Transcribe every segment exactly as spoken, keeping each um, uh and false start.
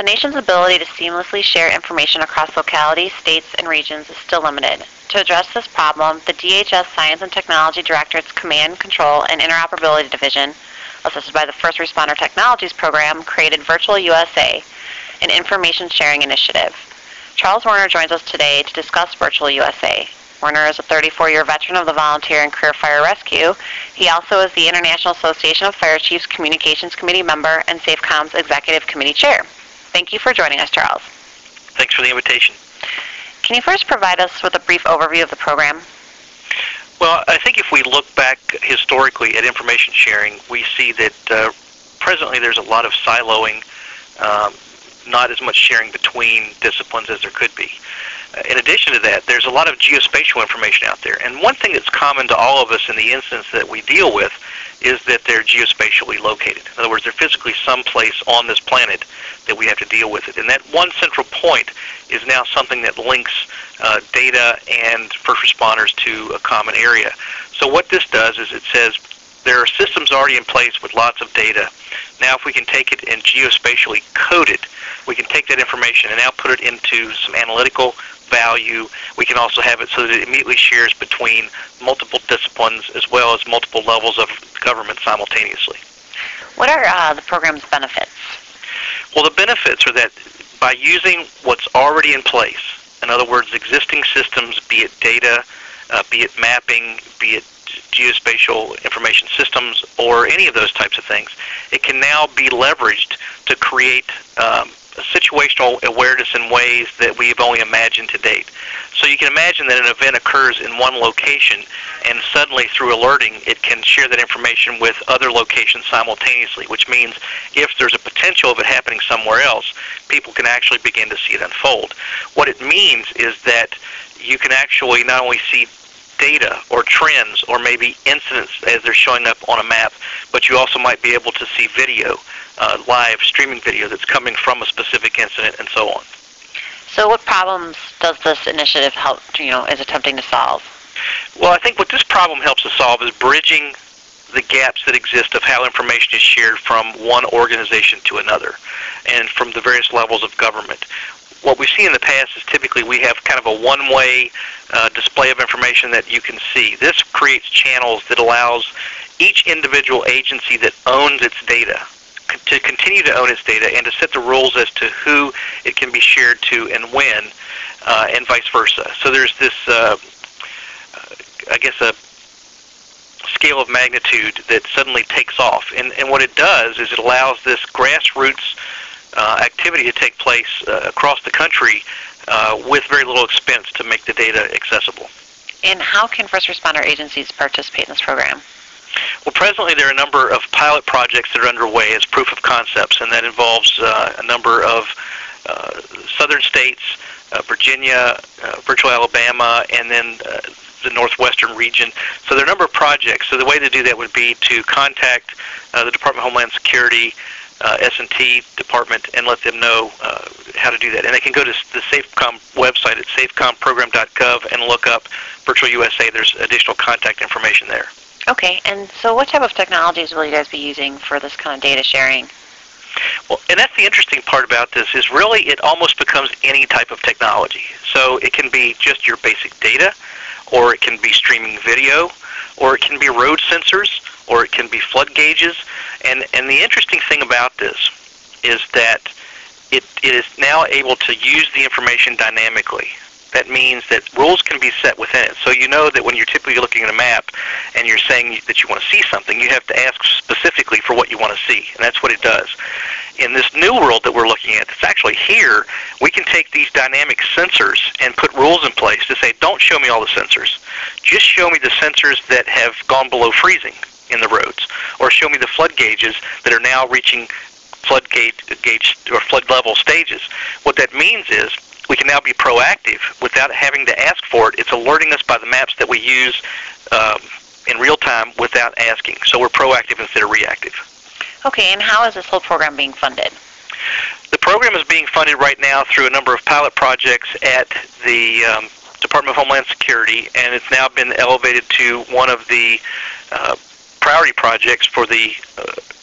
The nation's ability to seamlessly share information across localities, states, and regions is still limited. To address this problem, the D H S Science and Technology Directorate's Command, Control, and Interoperability Division, assisted by the First Responder Technologies Program, created Virtual U S A, an information sharing initiative. Charles Werner joins us today to discuss Virtual U S A. Werner is a thirty-four-year veteran of the Volunteer and Career Fire Rescue. He also is the International Association of Fire Chiefs Communications Committee member and SAFECOM's Executive Committee Chair. Thank you for joining us, Charles. Thanks for the invitation. Can you first provide us with a brief overview of the program? Well, I think if we look back historically at information sharing, we see that uh, presently there's a lot of siloing, um, not as much sharing between disciplines as there could be. In addition to that, there's a lot of geospatial information out there. And one thing that's common to all of us in the instance that we deal with is that they're geospatially located. In other words, they're physically someplace on this planet that we have to deal with it. And that one central point is now something that links uh, data and first responders to a common area. So what this does is it says there are systems already in place with lots of data. Now if we can take it and geospatially code it, we can take that information and now put it into some analytical value. We can also have it so that it immediately shares between multiple disciplines as well as multiple levels of government simultaneously. What are uh, the program's benefits? Well, the benefits are that by using what's already in place, in other words, existing systems, be it data, uh, be it mapping, be it geospatial information systems, or any of those types of things, it can now be leveraged to create um, situational awareness in ways that we've only imagined to date. So you can imagine that an event occurs in one location, and suddenly through alerting, it can share that information with other locations simultaneously, which means if there's a potential of it happening somewhere else, people can actually begin to see it unfold. What it means is that you can actually not only see data or trends or maybe incidents as they're showing up on a map, but you also might be able to see video, uh, live streaming video that's coming from a specific incident and so on. So what problems does this initiative help, you know, is attempting to solve? Well, I think what this problem helps us solve is bridging the gaps that exist of how information is shared from one organization to another and from the various levels of government. What we see in the past is typically we have kind of a one-way uh, display of information that you can see. This creates channels that allows each individual agency that owns its data to continue to own its data and to set the rules as to who it can be shared to and when, uh, and vice versa. So there's this, uh, I guess, a scale of magnitude that suddenly takes off. And, and what it does is it allows this grassroots Uh, activity to take place uh, across the country uh, with very little expense to make the data accessible. And how can first responder agencies participate in this program? Well, presently there are a number of pilot projects that are underway as proof of concepts, and that involves uh, a number of uh, southern states, uh, Virginia, uh, Virtual Alabama, and then uh, the northwestern region. So there are a number of projects. So the way to do that would be to contact uh, the Department of Homeland Security, Uh, S and T department, and let them know uh, how to do that. And they can go to the SAFECOM website at safecom program dot gov and look up Virtual U S A. There's additional contact information there. Okay, and so what type of technologies will you guys be using for this kind of data sharing? Well, and that's the interesting part about this is really it almost becomes any type of technology. So it can be just your basic data, or it can be streaming video, or it can be road sensors, or it can be flood gauges. And, and the interesting thing about this is that it, it is now able to use the information dynamically. That means that rules can be set within it. So you know that when you're typically looking at a map and you're saying that you want to see something, you have to ask specifically for what you want to see, and that's what it does. In this new world that we're looking at, that's actually here, we can take these dynamic sensors and put rules in place to say, don't show me all the sensors. Just show me the sensors that have gone below freezing in the roads, or show me the flood gauges that are now reaching flood gauge, gauge or flood level stages. What that means is we can now be proactive without having to ask for it. It's alerting us by the maps that we use um, in real time without asking. So we're proactive instead of reactive. Okay, and how is this whole program being funded? The program is being funded right now through a number of pilot projects at the um, Department of Homeland Security, and it's now been elevated to one of the uh, priority projects for the uh,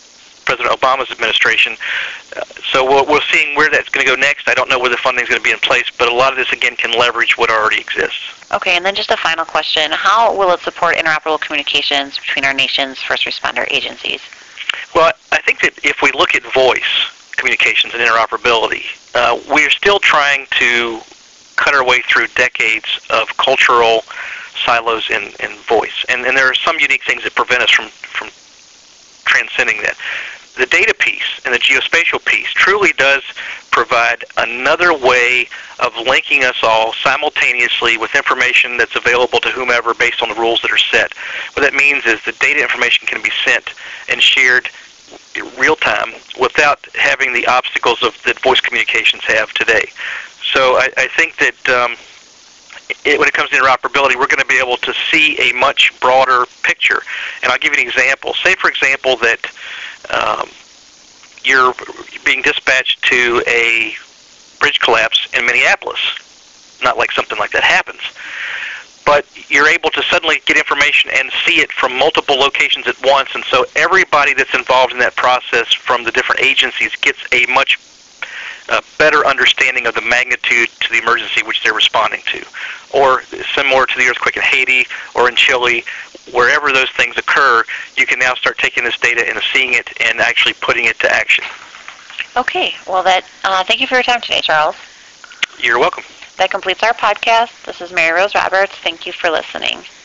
President Obama's administration. Uh, so we're, we're seeing where that's going to go next. I don't know where the funding is going to be in place, but a lot of this, again, can leverage what already exists. Okay, and then just a final question. How will it support interoperable communications between our nation's first responder agencies? Well, I think that if we look at voice communications and interoperability, uh, we're still trying to cut our way through decades of cultural silos in, in voice. And, and there are some unique things that prevent us from, from transcending that. The data piece and the geospatial piece truly does provide another way of linking us all simultaneously with information that's available to whomever based on the rules that are set. What that means is the data information can be sent and shared real time without having the obstacles of that voice communications have today. So I, I think that um, it, when it comes to interoperability, we're going to be able to see a much broader picture. And I'll give you an example. Say, for example, that um, you're being dispatched to a bridge collapse in Minneapolis. Not like something like that happens. But you're able to suddenly get information and see it from multiple locations at once, and so everybody that's involved in that process from the different agencies gets a much uh, better understanding of the magnitude to the emergency which they're responding to. Or similar to the earthquake in Haiti or in Chile, wherever those things occur, you can now start taking this data and seeing it and actually putting it to action. Okay, well, that. Uh, thank you for your time today, Charles. You're welcome. That completes our podcast. This is Mary Rose Roberts. Thank you for listening.